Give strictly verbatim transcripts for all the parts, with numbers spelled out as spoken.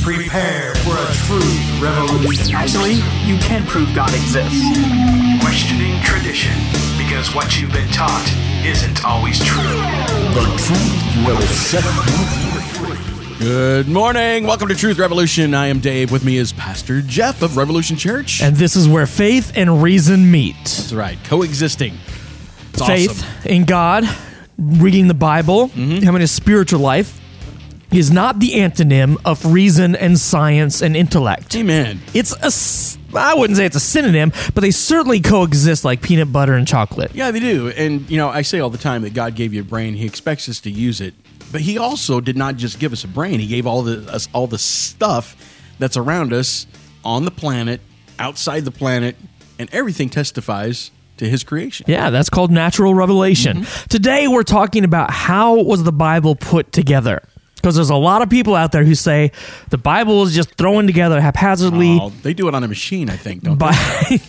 Prepare for a true revolution. Actually, you can prove God exists. Questioning tradition, because what you've been taught isn't always true. The truth will set you free. Good morning. Welcome to Truth Revolution. I am Dave. With me is Pastor Jeff of Revolution Church. And this is where faith and reason meet. That's right. Coexisting. It's faith awesome. in God, reading the Bible, Mm-hmm. having a spiritual life, is not the antonym of reason and science and intellect. Amen. It's a, s- I wouldn't say it's a synonym, but they certainly coexist like peanut butter and chocolate. Yeah, they do. And, you know, I say all the time that God gave you a brain. He expects us to use it. But he also did not just give us a brain. He gave all the us all the stuff that's around us on the planet, outside the planet, and everything testifies to his creation. Yeah, that's called natural revelation. Mm-hmm. Today we're talking about how was the Bible put together. Because there's a lot of people out there who say the Bible is just thrown together haphazardly. Oh, they do it on a machine, I think, don't by they?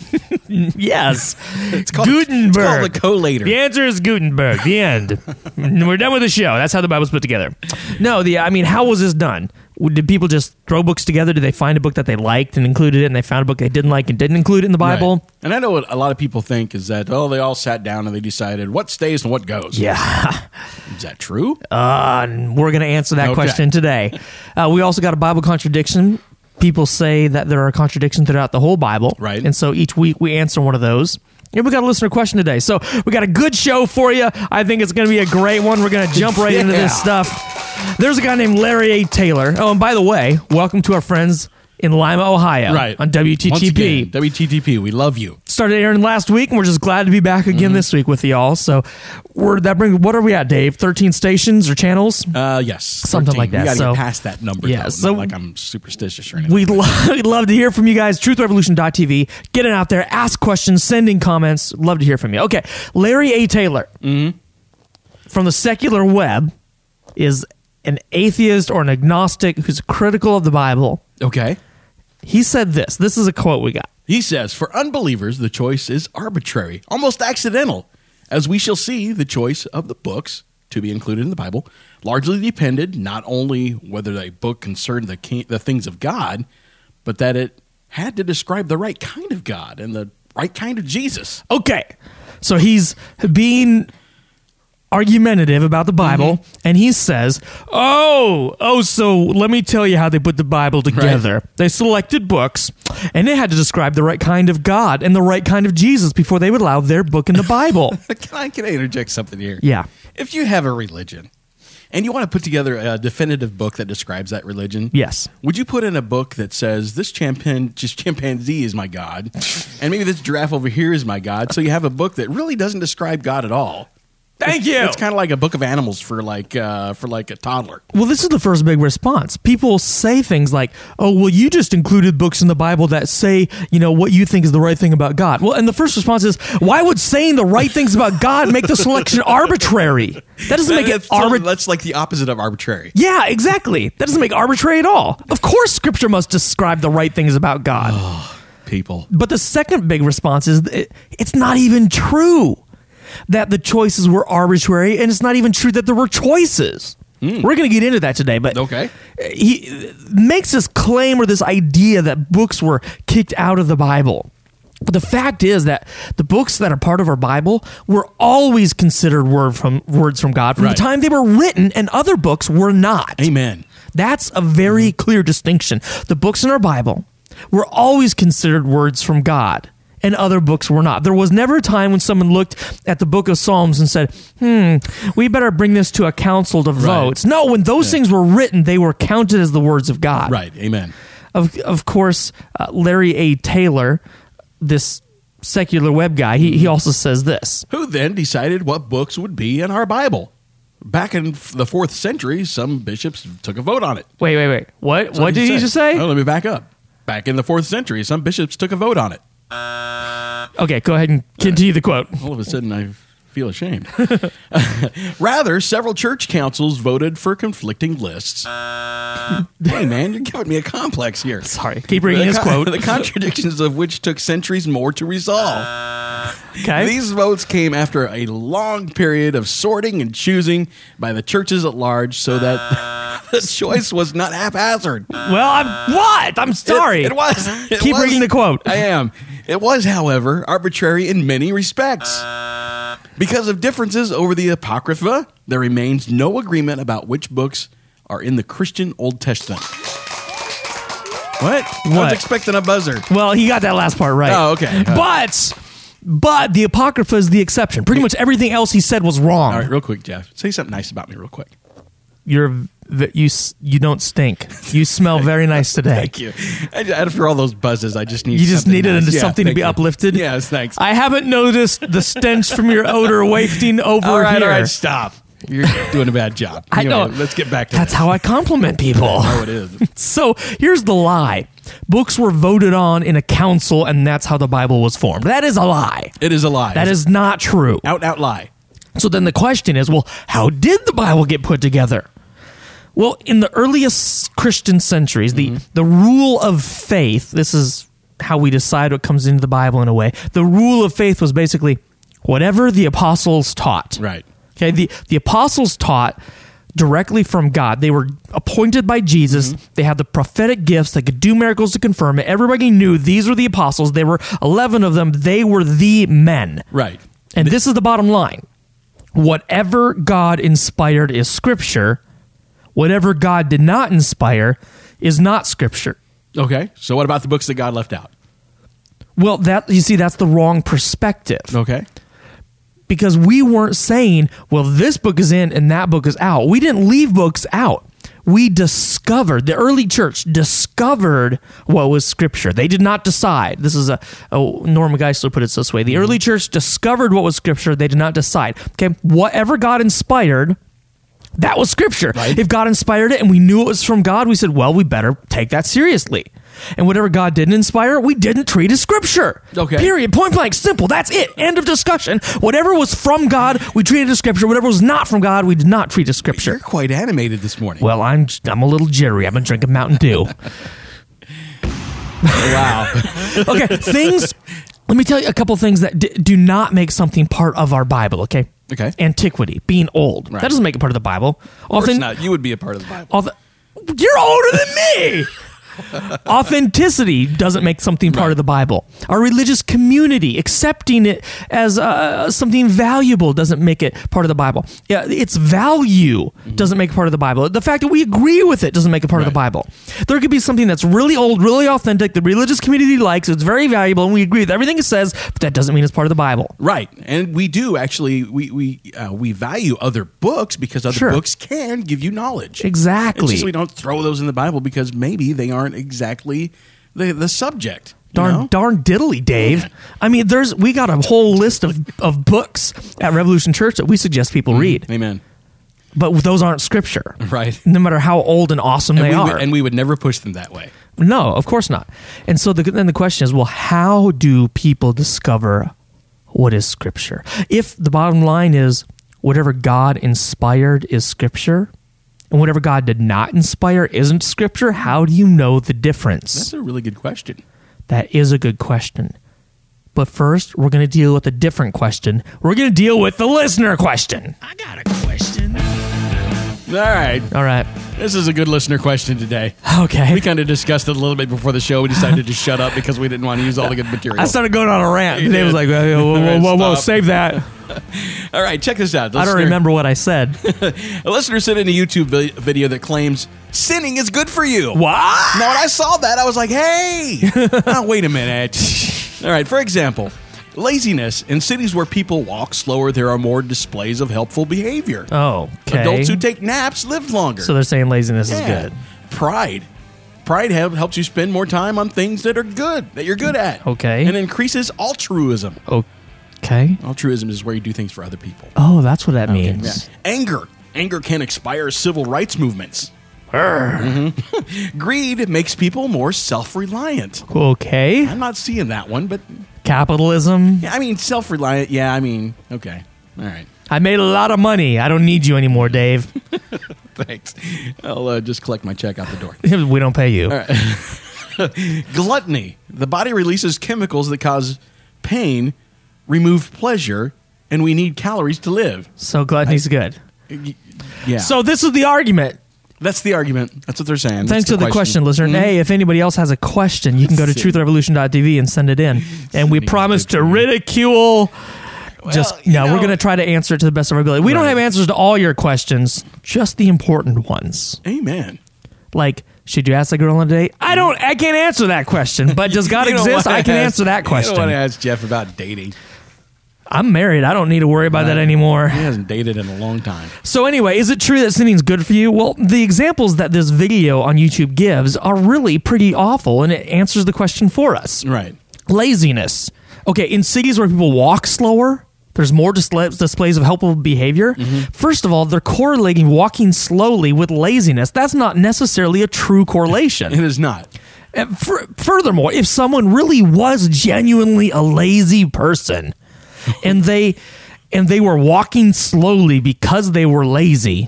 Yes, It's called, Gutenberg. It's called a collator. The answer is Gutenberg. The end. We're done with the show. That's how the Bible's put together. No, the I mean, how was this done? Did people just throw books together? Did they find a book that they liked and included it, and they found a book they didn't like and didn't include it in the Bible? Right. And I know what a lot of people think is that, oh, they all sat down and they decided what stays and what goes. Yeah. Is that true? Uh, and we're going to answer that Okay. question today. Uh, we also got a Bible contradiction. People say that there are contradictions throughout the whole Bible. Right. And so each week we answer one of those. And we got a listener question today. So we got a good show for you. I think it's going to be a great one. We're going to jump right into this Yeah. stuff. There's a guy named Larry A. Taylor. Oh, and by the way, welcome to our friends in Lima, Ohio. Right. On W T T P. Once again, W T T P, we love you. Started airing last week, and we're just glad to be back again Mm-hmm. this week with y'all. So we're that brings what are we at, Dave? thirteen stations or channels? Uh, yes. Something thirteen. like that. We got to So- get past that number. Yeah, though. so- Not like I'm superstitious or anything. We'd, lo- we'd love to hear from you guys. truth revolution dot t v. Get it out there. Ask questions. Send in comments. Love to hear from you. Okay. Larry A. Taylor Mm-hmm. from the secular web is an atheist or an agnostic who's critical of the Bible. Okay. He said this. This is a quote we got. He says, for unbelievers, the choice is arbitrary, almost accidental. As we shall see, the choice of the books to be included in the Bible largely depended not only whether a book concerned the, king, the things of God, but that it had to describe the right kind of God and the right kind of Jesus. Okay. So he's being argumentative about the Bible, Mm-hmm. and he says, oh, oh, so let me tell you how they put the Bible together. Right. They selected books, and they had to describe the right kind of God and the right kind of Jesus before they would allow their book in the Bible. Can I, can I interject something here? Yeah. If you have a religion and you want to put together a definitive book that describes that religion, Yes. would you put in a book that says this chimpan- just chimpanzee is my God, and maybe this giraffe over here is my God? So you have a book that really doesn't describe God at all. Thank you. It's kind of like a book of animals for like uh, for like a toddler. Well, this is the first big response. People say things like, oh, well, you just included books in the Bible that say, you know, what you think is the right thing about God. Well, and the first response is, why would saying the right things about God make the selection arbitrary? That doesn't make it That's totally- arbitrary. That's like the opposite of arbitrary. Yeah, exactly. That doesn't make arbitrary at all. Of course, Scripture must describe the right things about God. People. But the second big response is, it, it's not even true that the choices were arbitrary, and it's not even true that there were choices. We're going to get into that today, but Okay. he makes this claim or this idea that books were kicked out of the Bible. But the fact is that the books that are part of our Bible were always considered word from words from God from Right. the time they were written, and other books were not. Amen. That's a very clear distinction. The books in our Bible were always considered words from God, and other books were not. There was never a time when someone looked at the book of Psalms and said, hmm, we better bring this to a council to vote. No, when those Yeah. things were written, they were counted as the words of God. Right. Amen. Of, of course, uh, Larry A. Taylor, this secular web guy, he, he also says this. Who then decided what books would be in our Bible? Back in f- the fourth century, some bishops took a vote on it. Wait, wait, wait. What? That's what did he said. just say? Oh, let me back up. Back in the fourth century, some bishops took a vote on it. Okay, go ahead and continue the quote. All of a sudden, I feel ashamed. Rather, several church councils voted for conflicting lists. Hey, man, you're giving me a complex here. Sorry. Keep reading The his con- quote. The contradictions of which took centuries more to resolve. Okay. These votes came after a long period of sorting and choosing by the churches at large so that the choice was not haphazard. Well, I'm what? I'm sorry. It, it was. It Keep was, reading the quote. I am. It was, however, arbitrary in many respects. Because of differences over the Apocrypha, there remains no agreement about which books are in the Christian Old Testament. What? I was What? expecting a buzzer. Well, he got that last part right. Oh, okay. Uh, But but the Apocrypha is the exception. Pretty much everything else he said was wrong. All right, real quick, Jeff. Say something nice about me real quick. You're v- you s- you don't stink. You smell very nice today. Thank you. I, after all those buzzes, I just need You just something needed nice. into Yeah, something to thank be you. uplifted. Yes, thanks. I haven't noticed the stench from your odor wafting over all right, here. all right, stop. You're doing a bad job. I Anyway, know. Let's get back to That's this. how I compliment people. Oh, it is. So here's the lie. Books were voted on in a council, and that's how the Bible was formed. That is a lie. It is a lie. That is not true. out, out lie. So then the question is, well, how did the Bible get put together? Well, in the earliest Christian centuries, the, the rule of faith, this is how we decide what comes into the Bible in a way. The rule of faith was basically whatever the apostles taught. Right. Okay, the, the apostles taught directly from God. They were appointed by Jesus. Mm-hmm. They had the prophetic gifts. They could do miracles to confirm it. Everybody knew these were the apostles. There were eleven of them. They were the men. Right. And this is the bottom line. Whatever God inspired is scripture. Whatever God did not inspire is not scripture. Okay. So what about the books that God left out? Well, that you see, that's the wrong perspective. Okay. Because we weren't saying, well, this book is in and that book is out. We didn't leave books out. We discovered, the early church discovered what was scripture. They did not decide. This is a, oh, Norman Geisler put it this way. The early church discovered what was scripture. They did not decide. Okay, whatever God inspired, that was scripture. Right. If God inspired it and we knew it was from God, we said, well, we better take that seriously. And whatever God didn't inspire, we didn't treat as scripture. Okay. Period. Point blank. Simple. That's it. End of discussion. Whatever was from God, we treated as scripture. Whatever was not from God, we did not treat as scripture. You're quite animated this morning. Well, I'm I'm a little jittery. I've been drinking Mountain Dew. wow. Okay, things. Let me tell you a couple things that d- do not make something part of our Bible. Okay. Okay. Antiquity, being old, Right. that doesn't make it part of the Bible. Of course Often, not. You would be a part of the Bible. Auth- You're older than me. Authenticity doesn't make something part Right. of the Bible. Our religious community, accepting it as uh, something valuable, doesn't make it part of the Bible. Yeah, its value doesn't make it part of the Bible. The fact that we agree with it doesn't make it part of the Right. Bible. There could be something that's really old, really authentic, the religious community likes, it's very valuable, and we agree with everything it says, but that doesn't mean it's part of the Bible. Right. And we do actually, we we uh, we value other books because other Sure. books can give you knowledge. Exactly. It's just we don't throw those in the Bible because maybe they aren't exactly the, the subject. you Darn, know? darn diddly, Dave. I mean, there's we got a whole list of, of books at Revolution Church that we suggest people read, Amen. but those aren't scripture. Right. No matter how old and awesome And they we, are. would, and we would never push them that way. No, of course not. And so the, then the question is, well, how do people discover what is scripture? If the bottom line is whatever God inspired is scripture, and whatever God did not inspire isn't scripture, how do you know the difference? That's a really good question. That is a good question. But first, we're going to deal with a different question. We're going to deal with the listener question. I got a question. All right. All right. This is a good listener question today. Okay. We kind of discussed it a little bit before the show. We decided to shut up because we didn't want to use all the good material. I started going on a rant. You Dave was did. like, whoa, whoa, whoa, whoa, Stop. save that. All right, check this out. I don't Listener- remember what I said. A listener sent in a YouTube vi- video that claims sinning is good for you. What? Now, when I saw that, I was like, hey, now, wait a minute. All right, for example, laziness. In cities where people walk slower, there are more displays of helpful behavior. Oh, okay. Adults who take naps live longer. So they're saying laziness Yeah. is good. Pride. Pride help, helps you spend more time on things that are good, that you're good at. Okay. And increases altruism. Okay. Altruism is where you do things for other people. Oh, that's what that Yeah. means. Anger. Anger can inspire civil rights movements. Mhm. Greed makes people more self-reliant. Okay. I'm not seeing that one, but Capitalism. yeah, I mean, self-reliant. Yeah, I mean, okay. All right. I made a lot of money. I don't need you anymore, Dave. Thanks. I'll uh, just collect my check out the door. We don't pay you. Gluttony. The body releases chemicals that cause pain, remove pleasure, and we need calories to live. So gluttony's good. Yeah. So this is the argument. That's the argument. That's what they're saying. Thanks That's for the question, listener. Mm-hmm. Hey, if anybody else has a question, you can go to truth revolution dot t v and send it in. And we Sending promise it to to me. ridicule. Just you no, we're know- going to try to answer it to the best of our ability. We don't Right. have answers to all your questions, just the important ones. Amen. Like, should you ask a girl on a date? I don't. I can't answer that question. But does God You don't exist? wanna I can ask- answer that question. You don't want to ask Jeff about dating. I'm married. I don't need to worry about that anymore. He hasn't dated in a long time. So anyway, is it true that sinning's good for you? Well, the examples that this video on YouTube gives are really pretty awful, and it answers the question for us. Right. Laziness. Okay, in cities where people walk slower, there's more display- displays of helpful behavior. First of all, they're correlating walking slowly with laziness. That's not necessarily a true correlation. It is not. And fur- furthermore, if someone really was genuinely a lazy person and they and they were walking slowly because they were lazy,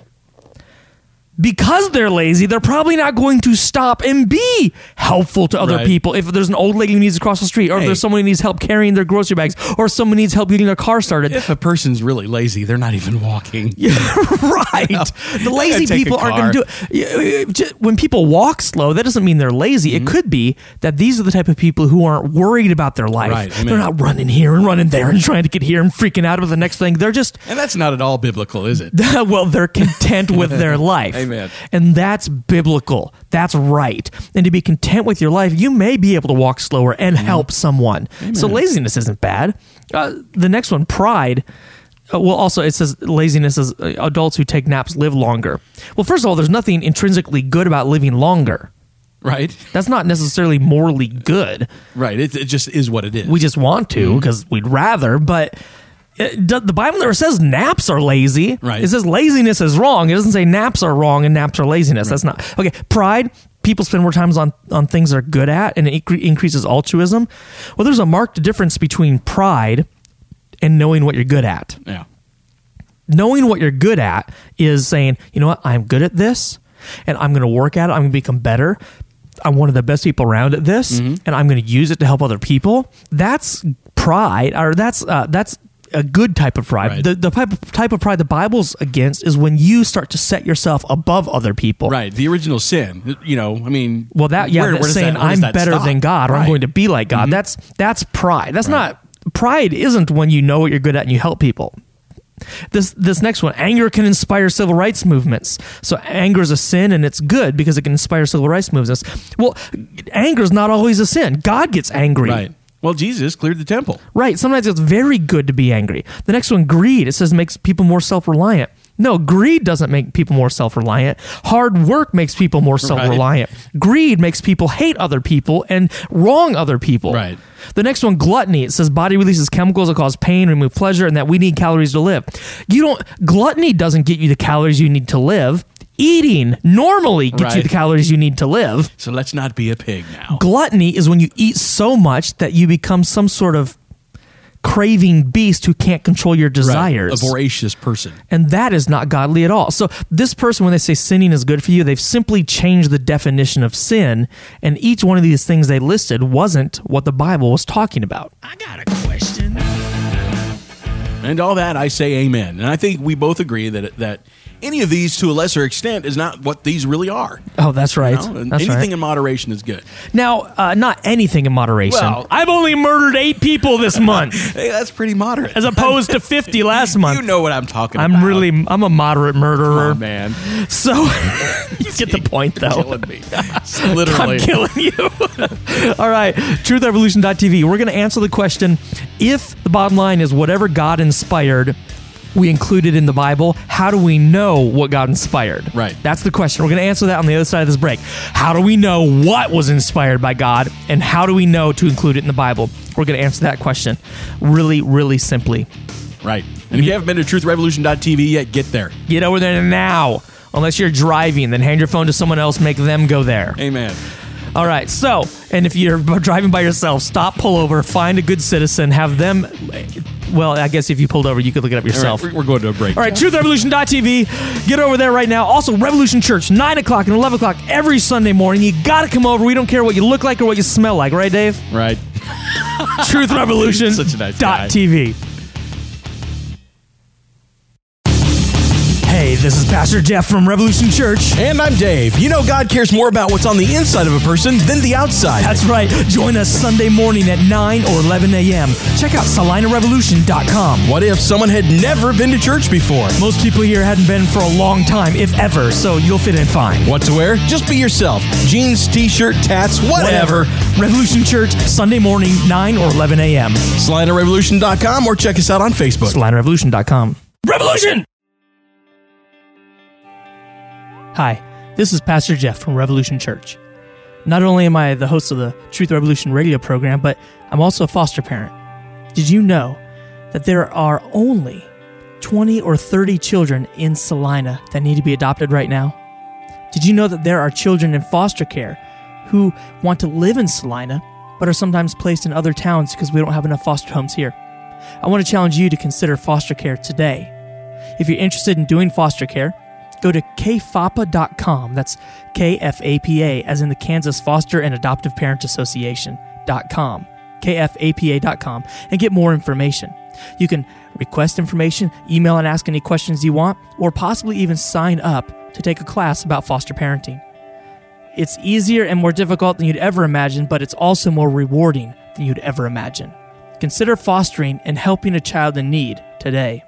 because they're lazy, they're probably not going to stop and be helpful to other Right. people. If there's an old lady who needs to cross the street, or if Hey. there's someone who needs help carrying their grocery bags, or someone needs help getting their car started. If a person's really lazy, they're not even walking. Right. The lazy take a people aren't going to do it. Yeah, j- When people walk slow, that doesn't mean they're lazy. Mm-hmm. It could be that these are the type of people who aren't worried about their life. Right, amen. They're not running here and running there and trying to get here and freaking out about the next thing. They're just, And that's not at all biblical, is it? well, they're content with their life. Amen. And that's biblical. That's right. And to be content with your life, you may be able to walk slower and help someone. So laziness isn't bad. Uh, the next one, pride. Uh, well, also, it says laziness is uh, adults who take naps live longer. Well, first of all, there's nothing intrinsically good about living longer. Right. That's not necessarily morally good. Right. It, it just is what it is. We just want to because we'd rather, but it, do- the Bible never says naps are lazy. Right. It says laziness is wrong. It doesn't say naps are wrong and naps are laziness. That's not. Okay, pride. People spend more time on, on things they're good at, and it incre- increases altruism. Well, there's a marked difference between pride and knowing what you're good at. yeah. Knowing what you're good at is saying, you know what, I'm good at this, and I'm going to work at it. I'm going to become better. I'm one of the best people around at this, Mm-hmm. and I'm going to use it to help other people. That's pride, or that's uh, that's a good type of pride. Right. The, the type of, type of pride the Bible's against is when you start to set yourself above other people. Right. The original sin. You know, I mean. Well, that yeah, where- that's where does saying that- where does I'm that better stop? than God, or I'm Right. going to be like God. That's that's pride. That's Right. not pride. Isn't when you know what you're good at and you help people. This this next one, anger can inspire civil rights movements. So anger is a sin, and it's good because it can inspire civil rights movements. Well, anger is not always a sin. God gets angry. Right. Well, Jesus cleared the temple. Right. Sometimes it's very good to be angry. The next one, greed. It says makes people more self-reliant. No, greed doesn't make people more self-reliant. Hard work makes people more self-reliant. Greed makes people hate other people and wrong other people. Right. The next one, gluttony. It says body releases chemicals that cause pain, remove pleasure, and that we need calories to live. You don't. Gluttony doesn't get you the calories you need to live. Eating normally gets you Right. the calories you need to live. So let's not be a pig now. Gluttony is when you eat so much that you become some sort of craving beast who can't control your desires. Right. A voracious person. And that is not godly at all. So this person, when they say sinning is good for you, they've simply changed the definition of sin, and each one of these things they listed wasn't what the Bible was talking about. I got a question. And all that, I say amen. And I think we both agree that that any of these, to a lesser extent, is not what these really are. Oh, that's right. You know? And That's anything right. in moderation is good. Now, uh, not anything in moderation. Well- I've only murdered eight people this month, Hey, that's pretty moderate. as opposed to fifty last month. You know what I'm talking about. I'm really, I'm a moderate murderer. Oh, man. So you get the point, though. Killing me. Literally. I'm killing you. All right, truth revolution dot t v. We're going to answer the question, if the bottom line is whatever God inspired, we included in the Bible, how do we know what God inspired? Right. That's the question. We're going to answer that on the other side of this break. How do we know what was inspired by God, and how do we know to include it in the Bible? We're going to answer that question really, really simply. Right. And if you haven't been to truth revolution dot t v yet, get there. Get over there now. Unless you're driving, then hand your phone to someone else, make them go there. Amen. All right, so, and if you're driving by yourself, stop, pull over, find a good citizen, have them, well, I guess if you pulled over, you could look it up All yourself. right, we're going to a break. All right, truth revolution dot t v. Get over there right now. Also, Revolution Church, nine o'clock and eleven o'clock every Sunday morning. You got to come over. We don't care what you look like or what you smell like. Right, Dave? Right. truth revolution Such a nice guy. dot t v. Hey, this is Pastor Jeff from Revolution Church. And I'm Dave. You know God cares more about what's on the inside of a person than the outside. That's right. Join us Sunday morning at nine or eleven a.m. Check out salina revolution dot com. What if someone had never been to church before? Most people here hadn't been for a long time, if ever, so you'll fit in fine. What to wear? Just be yourself. Jeans, t-shirt, tats, whatever. Whatever. Revolution Church, Sunday morning, nine or eleven a.m. salina revolution dot com or check us out on Facebook. salina revolution dot com. Revolution! Hi, this is Pastor Jeff from Revolution Church. Not only am I the host of the Truth Revolution radio program, but I'm also a foster parent. Did you know that there are only twenty or thirty children in Salina that need to be adopted right now? Did you know that there are children in foster care who want to live in Salina, but are sometimes placed in other towns because we don't have enough foster homes here? I want to challenge you to consider foster care today. If you're interested in doing foster care, go to k f a p a dot com. That's K F A P A, as in the Kansas Foster and Adoptive Parent Association dot com, K F A P A dot com, and get more information. You can request information, email and ask any questions you want, or possibly even sign up to take a class about foster parenting. It's easier and more difficult than you'd ever imagine, but it's also more rewarding than you'd ever imagine. Consider fostering and helping a child in need today.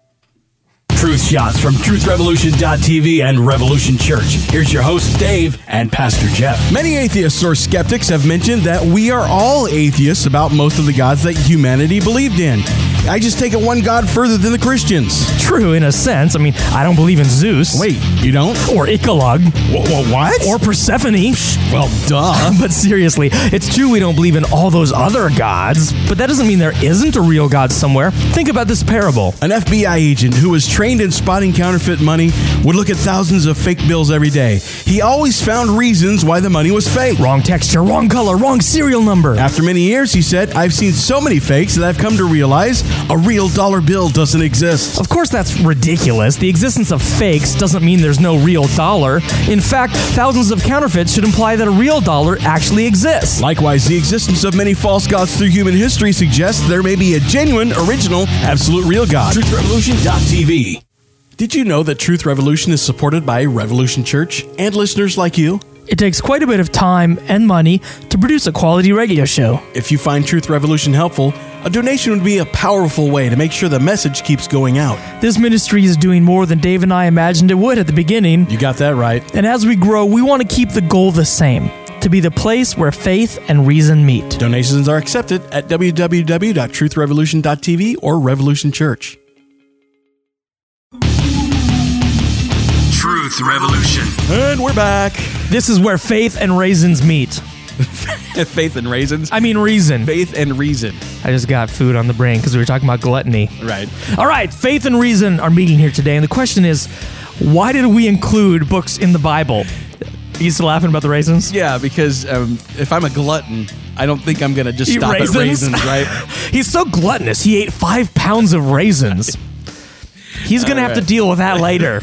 Truth shots from truth revolution dot t v and Revolution Church. Here's your hosts, Dave and Pastor Jeff. Many atheists or skeptics have mentioned that we are all atheists about most of the gods that humanity believed in. I just take it one god further than the Christians. True, in a sense. I mean, I don't believe in Zeus. Wait, you don't? Or Ikalog. Wh- wh- what? Or Persephone. Well, duh. But seriously, it's true we don't believe in all those other gods, but that doesn't mean there isn't a real god somewhere. Think about this parable. An F B I agent who was trained in spotting counterfeit money would look at thousands of fake bills every day. He always found reasons why the money was fake. Wrong texture, wrong color, wrong serial number. After many years, he said, I've seen so many fakes that I've come to realize a real dollar bill doesn't exist. Of course, that's ridiculous. The existence of fakes doesn't mean there's no real dollar. In fact, thousands of counterfeits should imply that a real dollar actually exists. Likewise, the existence of many false gods through human history suggests there may be a genuine, original, absolute real God. truth revolution dot t v. Did you know that Truth Revolution is supported by Revolution Church and listeners like you? It takes quite a bit of time and money to produce a quality radio show. If you find Truth Revolution helpful, a donation would be a powerful way to make sure the message keeps going out. This ministry is doing more than Dave and I imagined it would at the beginning. You got that right. And as we grow, we want to keep the goal the same, to be the place where faith and reason meet. Donations are accepted at w w w dot truth revolution dot t v or Revolution Church. Truth Revolution. And we're back. This is where faith and raisins meet. Faith and raisins. I mean reason. Faith and reason. I just got food on the brain because we were talking about gluttony. Right. All right, faith and reason are meeting here today, and the question is, why did we include books in the Bible? Are you still laughing about the raisins? Yeah, because um, if I'm a glutton, I don't think I'm going to just Eat stop raisins? at raisins, right? He's so gluttonous, he ate five pounds of raisins. He's going to have right. to deal with that later.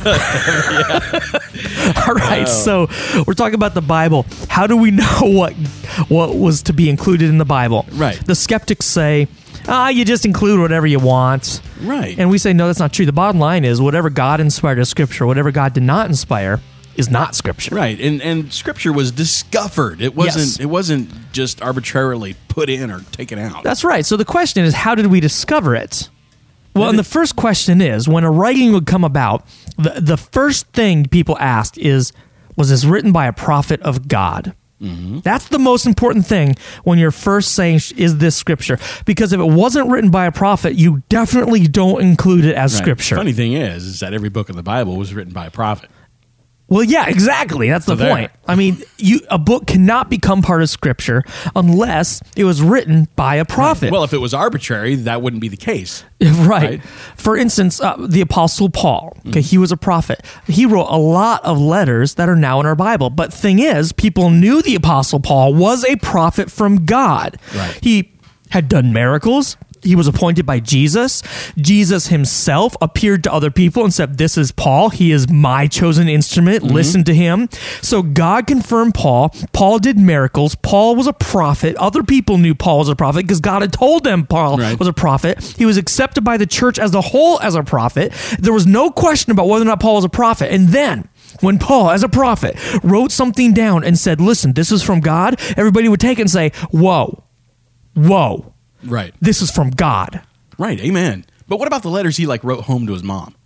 All right, so we're talking about the Bible. How do we know what what was to be included in the Bible? Right. The skeptics say, ah, you just include whatever you want. Right. And we say, no, that's not true. The bottom line is whatever God inspired as Scripture, whatever God did not inspire is not Scripture. Right, and and Scripture was discovered. It wasn't. Yes. It wasn't just arbitrarily put in or taken out. That's right. So the question is, how did we discover it? Well, and the first question is, when a writing would come about, the, the first thing people asked is, was this written by a prophet of God? Mm-hmm. That's the most important thing when you're first saying, is this Scripture? Because if it wasn't written by a prophet, you definitely don't include it as Right. Scripture. Funny thing is, is that every book in the Bible was written by a prophet. Well, yeah, exactly. That's the So there. point. I mean, you a book cannot become part of Scripture unless it was written by a prophet. Well, if it was arbitrary, that wouldn't be the case. Right. Right. For instance, uh, the Apostle Paul, okay, he was a prophet. He wrote a lot of letters that are now in our Bible. But thing is, people knew the Apostle Paul was a prophet from God. Right. He had done miracles. he was appointed by Jesus. Jesus himself appeared to other people and said, this is Paul. He is my chosen instrument. Mm-hmm. Listen to him. So God confirmed Paul. Paul did miracles. Paul was a prophet. Other people knew Paul was a prophet because God had told them Paul right. was a prophet. He was accepted by the church as a whole as a prophet. There was no question about whether or not Paul was a prophet. And then when Paul, as a prophet, wrote something down and said, listen, this is from God, everybody would take it and say, whoa, whoa. Right. This is from God. Right. Amen. But what about the letters he like wrote home to his mom?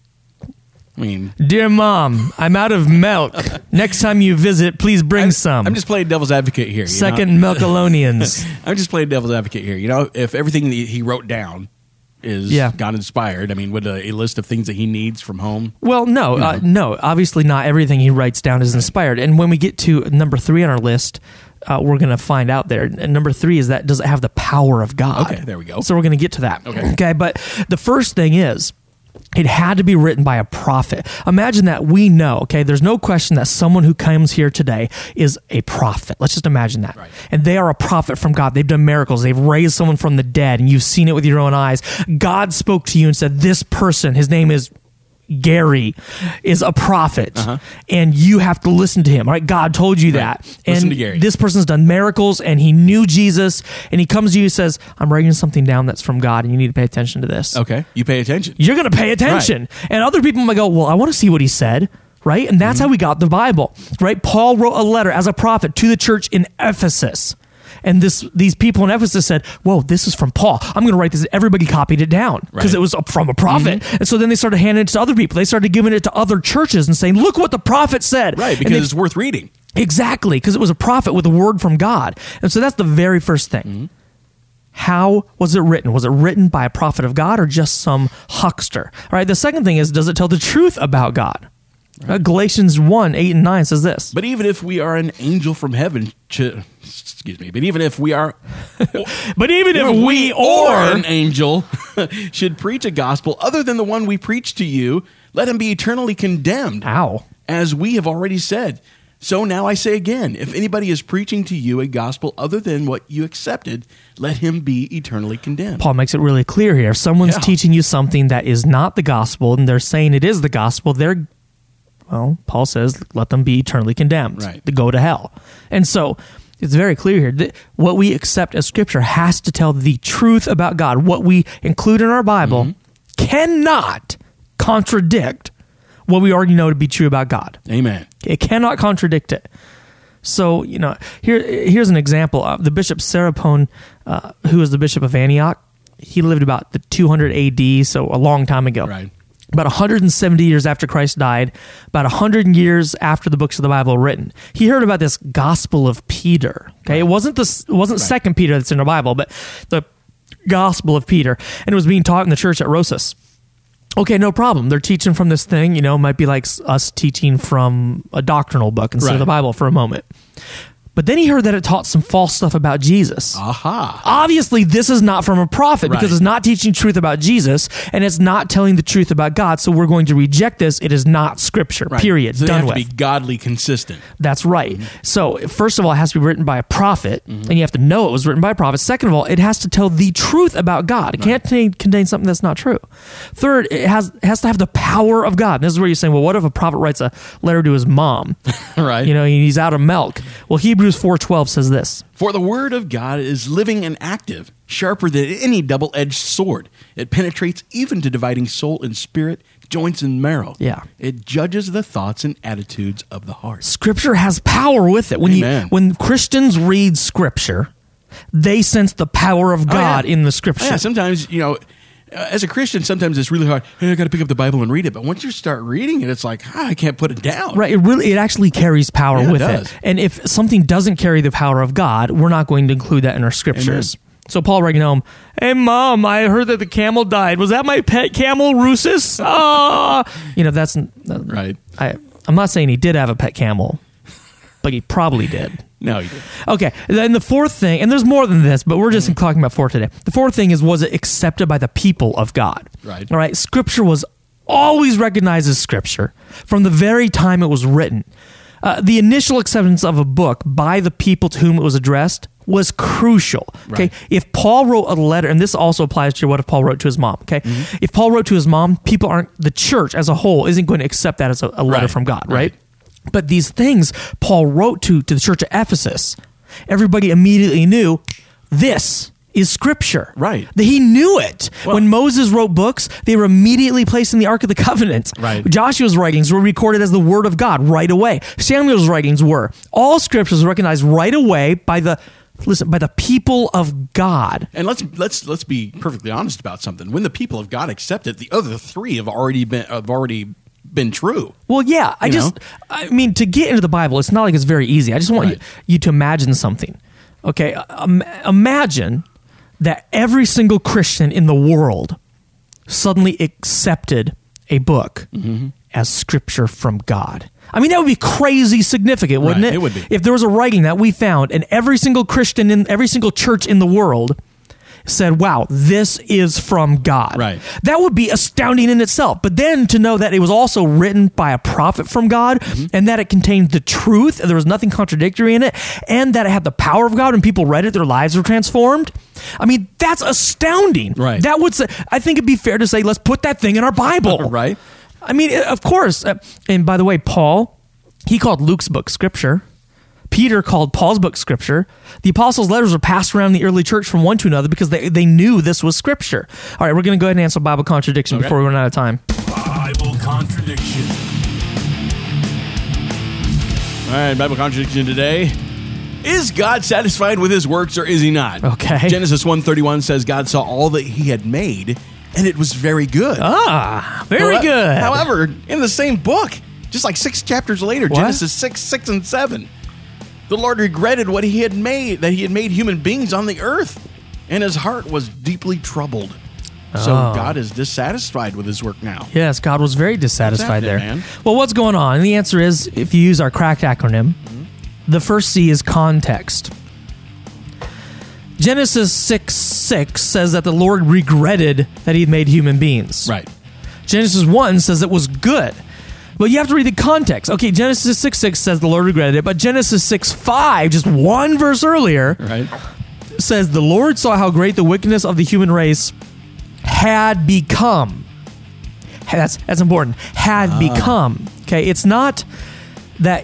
I mean, dear Mom, I'm out of milk. Next time you visit, please bring I'm, some. I'm just playing devil's advocate here. You Second know? Milkalonians. I'm just playing devil's advocate here. You know, if everything that he wrote down is yeah. God inspired, I mean, would a, a list of things that he needs from home? Well, no, no. Uh, no. Obviously, not everything he writes down is inspired. And when we get to number three on our list, Uh, we're going to find out there. And number three is that does it have the power of God? Okay, there we go. So we're going to get to that. Okay. Okay, but the first thing is, it had to be written by a prophet. Imagine that we know, okay, there's no question that someone who comes here today is a prophet. Let's just imagine that. Right. And they are a prophet from God. They've done miracles. They've raised someone from the dead, and you've seen it with your own eyes. God spoke to you and said, this person, his name is Gary, is a prophet, uh-huh. and you have to listen to him. All right, God told you right. that. Listen and to Gary. This person's done miracles, and he knew Jesus, and he comes to you and says, I'm writing something down that's from God, and you need to pay attention to this. Okay, you pay attention. You're going to pay attention. Right. And other people might go, well, I want to see what he said, right? And that's mm-hmm. how we got the Bible, right? Paul wrote a letter as a prophet to the church in Ephesus. And this, these people in Ephesus said, whoa, this is from Paul. I'm going to write this. Everybody copied it down because right. it was from a prophet. Mm-hmm. And so then they started handing it to other people. They started giving it to other churches and saying, look what the prophet said. Right, because it's worth reading. Exactly, because it was a prophet with a word from God. And so that's the very first thing. Mm-hmm. How was it written? Was it written by a prophet of God or just some huckster? All right, the second thing is, does it tell the truth about God? Right. Uh, Galatians one, eight and nine says this. But even if we are an angel from heaven, ch- excuse me, but even if we are, but even if we, we or an angel should preach a gospel other than the one we preach to you, let him be eternally condemned. Ow. As we have already said. So now I say again, if anybody is preaching to you a gospel other than what you accepted, let him be eternally condemned. Paul makes it really clear here. If someone's yeah. teaching you something that is not the gospel and they're saying it is the gospel, they're Well, Paul says, let them be eternally condemned, right. to go to hell. And so it's very clear here that what we accept as Scripture has to tell the truth about God. What we include in our Bible mm-hmm. cannot contradict what we already know to be true about God. Amen. It cannot contradict it. So, you know, here here's an example. Uh, the Bishop Serapone, uh, who was the Bishop of Antioch, he lived about the two hundred A D, so a long time ago. Right. About one hundred seventy years after Christ died, about one hundred years after the books of the Bible were written, he heard about this Gospel of Peter. Okay, right. it wasn't the it wasn't right. Second Peter that's in the Bible, but the Gospel of Peter, and it was being taught in the church at Rosas. Okay, no problem. They're teaching from this thing. You know, it might be like us teaching from a doctrinal book instead right. of the Bible for a moment. But then he heard that it taught some false stuff about Jesus. Aha. Obviously, this is not from a prophet because right. it's not teaching truth about Jesus and it's not telling the truth about God. So we're going to reject this. It is not Scripture, right. period. So they Done have with. to be godly consistent. That's right. Mm-hmm. So first of all, it has to be written by a prophet, mm-hmm. and you have to know it was written by a prophet. Second of all, it has to tell the truth about God. It right. can't contain, contain something that's not true. Third, it has it has to have the power of God. And this is where you're saying, well, what if a prophet writes a letter to his mom? right. You know, he's out of milk. Well, Hebrews four twelve says this. For the word of God is living and active, sharper than any double-edged sword. It penetrates even to dividing soul and spirit, joints and marrow. Yeah. It judges the thoughts and attitudes of the heart. Scripture has power with it. When Amen. you when Christians read Scripture, they sense the power of God oh, yeah. in the Scripture. Oh, yeah, sometimes, you know, as a Christian, sometimes it's really hard. Hey, I got to pick up the Bible and read it. But once you start reading it, it's like, ah, I can't put it down. Right. It really, it actually carries power yeah, with it, it. And if something doesn't carry the power of God, we're not going to include that in our Scriptures. Amen. So Paul writing home, hey, Mom, I heard that the camel died. Was that my pet camel, Rusus? Ah, you know, that's... Uh, right. I, I'm not saying he did have a pet camel, but he probably did. No, he didn't. Okay, then the fourth thing, and there's more than this, but we're just mm. talking about four today. The fourth thing is, was it accepted by the people of God? Right. All right, Scripture was always recognized as Scripture from the very time it was written. Uh, the initial acceptance of a book by the people to whom it was addressed was crucial. Okay. Right. If Paul wrote a letter, and this also applies to what if Paul wrote to his mom. Okay. Mm-hmm. If Paul wrote to his mom, people aren't, the church as a whole isn't going to accept that as a, a letter Right. from God, right? Right. But these things Paul wrote to, to the church of Ephesus, everybody immediately knew this is scripture. Right. That he knew it. Well- when Moses wrote books, they were immediately placed in the Ark of the Covenant. Right. Joshua's writings were recorded as the word of God right away. Samuel's writings were. All scriptures recognized right away by the listen, by the people of God. And let's let's let's be perfectly honest about something. When the people of God accept it, the other three have already been have already been true. Well, yeah, I You just, know? I mean, to get into the Bible, it's not like it's very easy. I just want Right. you, you to imagine something. Okay, um, imagine that every single Christian in the world suddenly accepted a book Mm-hmm. as scripture from God. I mean, that would be crazy significant, wouldn't Right, it? it would be. If there was a writing that we found and every single Christian in every single church in the world said, wow, this is from God. Right. That would be astounding in itself. But then to know that it was also written by a prophet from God Mm-hmm. and that it contained the truth and there was nothing contradictory in it and that it had the power of God and people read it, their lives were transformed. I mean, that's astounding. Right. That would say, I think it'd be fair to say, let's put that thing in our Bible. Right. I mean, of course. Uh, and by the way, Paul, he called Luke's book scripture. Peter called Paul's book scripture. The apostles' letters were passed around the early church from one to another because they, they knew this was scripture. All right, we're going to go ahead and answer Bible contradiction Okay. before we run out of time. Bible contradiction. All right, Bible contradiction today. Is God satisfied with his works or is he not? Okay. Genesis one thirty-one says God saw all that he had made and it was very good. Ah, very Howe- good. However, in the same book, just like six chapters later, What? Genesis six, six, and seven, the Lord regretted what he had made, that he had made human beings on the earth, and his heart was deeply troubled. So Oh. God is dissatisfied with his work now. Yes, God was very dissatisfied What's there. happening, man? Well, what's going on? And the answer is, if you use our cracked acronym, the first C is context. Genesis six six says that the Lord regretted that he had made human beings. Right. Genesis one says it was good. But you have to read the context. Okay, Genesis six six says the Lord regretted it, but Genesis six five, just one verse earlier, Right. says the Lord saw how great the wickedness of the human race had become. That's that's important. Had Ah. become. Okay, it's not that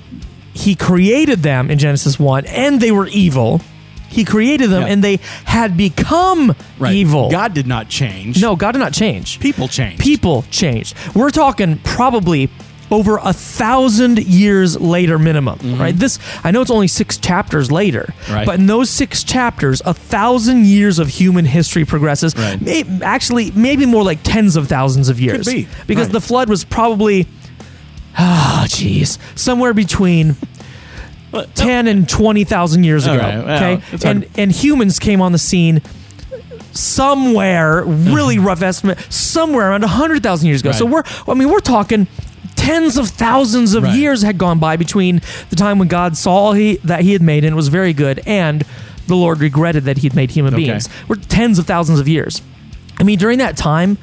he created them in Genesis one and they were evil. He created them Yeah. and they had become Right. evil. God did not change. No, God did not change. People changed. People changed. We're talking probably over a thousand years later minimum, right? This, I know it's only six chapters later, Right. but in those six chapters, a thousand years of human history progresses. Right. May, actually, maybe more like tens of thousands of years. be. Because Right. the flood was probably, ah, geez, somewhere between ten and twenty thousand years All ago. right, well, okay, it's hard and and humans came on the scene somewhere, really rough estimate, somewhere around one hundred thousand years ago. So Right. we're, I mean, we're talking tens of thousands of Right. years had gone by between the time when God saw he, that he had made and it was very good, and the Lord regretted that he'd made human Okay. beings. We're tens of thousands of years. I mean, during that time,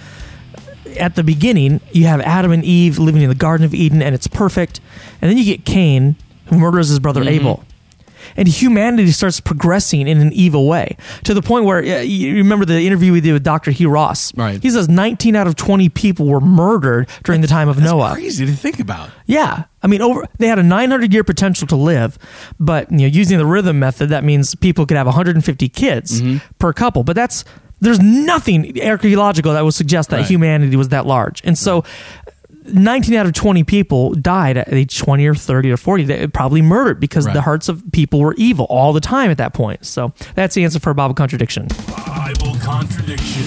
at the beginning, you have Adam and Eve living in the Garden of Eden, and it's perfect. And then you get Cain, who murders his brother Mm-hmm. Abel. And humanity starts progressing in an evil way to the point where uh, you remember the interview we did with Doctor Hugh Ross. Right. He says nineteen out of twenty people were murdered during the time of Noah. Crazy to think about. Yeah, I mean, over they had a nine hundred year potential to live, but you know, using the rhythm method, that means people could have one hundred fifty kids Mm-hmm. per couple. But that's there's nothing archaeological that would suggest that Right. humanity was that large, and so. nineteen out of twenty people died at age twenty or thirty or forty. They probably murdered because Right. the hearts of people were evil all the time at that point. So that's the answer for a Bible contradiction. Bible contradiction.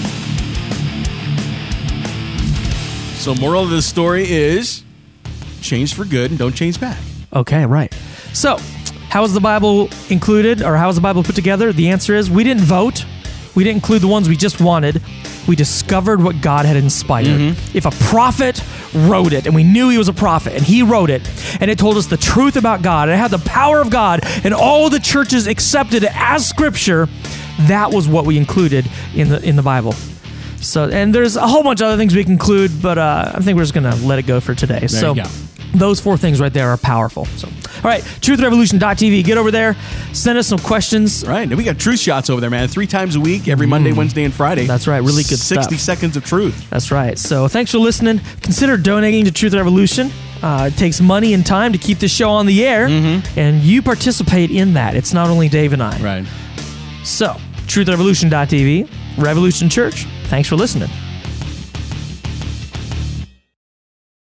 So, moral of the story is change for good and don't change back. Okay, right. So, how is the Bible included, or how is the Bible put together? The answer is we didn't vote. We didn't include the ones we just wanted. We discovered what God had inspired. If a prophet wrote it, and we knew he was a prophet, and he wrote it, and it told us the truth about God, and it had the power of God, and all the churches accepted it as scripture, that was what we included in the in the Bible. So, and there's a whole bunch of other things we can include, but uh, I think we're just going to let it go for today. so, you go. those four things right there are powerful. So, All right, truth revolution dot t v. Get over there. Send us some questions. Right. And we got Truth Shots over there, man. Three times a week, every Monday, Wednesday, and Friday. That's right. Really good stuff. sixty seconds of truth. That's right. So thanks for listening. Consider donating to Truth Revolution. Uh, it takes money and time to keep this show on the air, mm-hmm. and you participate in that. It's not only Dave and I. Right. So, truth revolution dot t v, Revolution Church, thanks for listening.